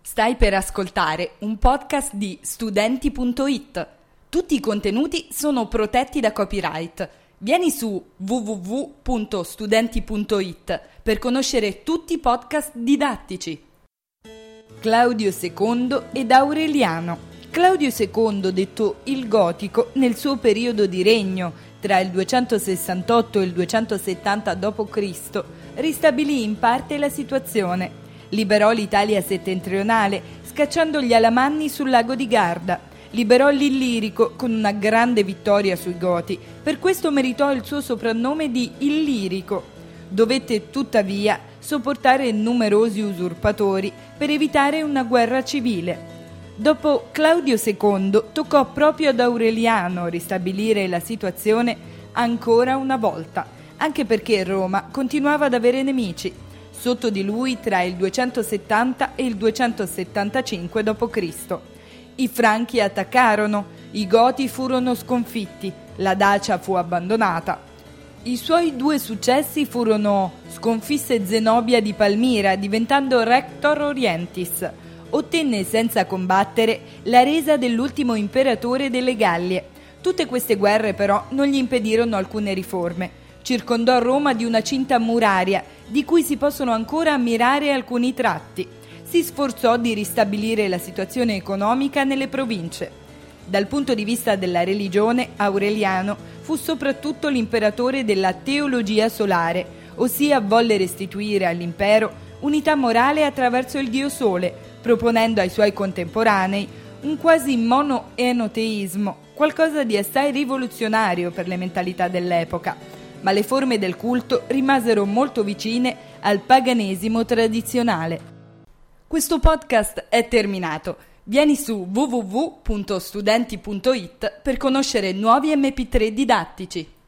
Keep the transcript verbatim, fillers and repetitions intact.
Stai per ascoltare un podcast di studenti punto it. Tutti i contenuti sono protetti da copyright. Vieni su w w w punto studenti punto it per conoscere tutti i podcast didattici. Claudio secondo ed Aureliano. Claudio secondo, detto il Gotico, nel suo periodo di regno, tra il duecentosessantotto e il duecentosettanta dopo Cristo, ristabilì in parte la situazione. Liberò l'Italia settentrionale, scacciando gli Alamanni sul lago di Garda. Liberò l'Illirico con una grande vittoria sui Goti. Per questo meritò il suo soprannome di Illirico. Dovette tuttavia sopportare numerosi usurpatori per evitare una guerra civile. Dopo Claudio secondo toccò proprio ad Aureliano ristabilire la situazione ancora una volta, anche perché Roma continuava ad avere nemici. Sotto di lui tra il duecentosettanta e il duecentosettantacinque dopo Cristo. I Franchi attaccarono, i Goti furono sconfitti, la Dacia fu abbandonata. I suoi due successi furono: sconfisse Zenobia di Palmira diventando Rector Orientis, ottenne senza combattere la resa dell'ultimo imperatore delle Gallie. Tutte queste guerre però non gli impedirono alcune riforme. Circondò Roma di una cinta muraria, di cui si possono ancora ammirare alcuni tratti. Si sforzò di ristabilire la situazione economica nelle province. Dal punto di vista della religione, Aureliano fu soprattutto l'imperatore della teologia solare, ossia volle restituire all'impero unità morale attraverso il dio Sole, proponendo ai suoi contemporanei un quasi monoenoteismo, qualcosa di assai rivoluzionario per le mentalità dell'epoca. Ma le forme del culto rimasero molto vicine al paganesimo tradizionale. Questo podcast è terminato. Vieni su w w w punto studenti punto it per conoscere nuovi emme pi tre didattici.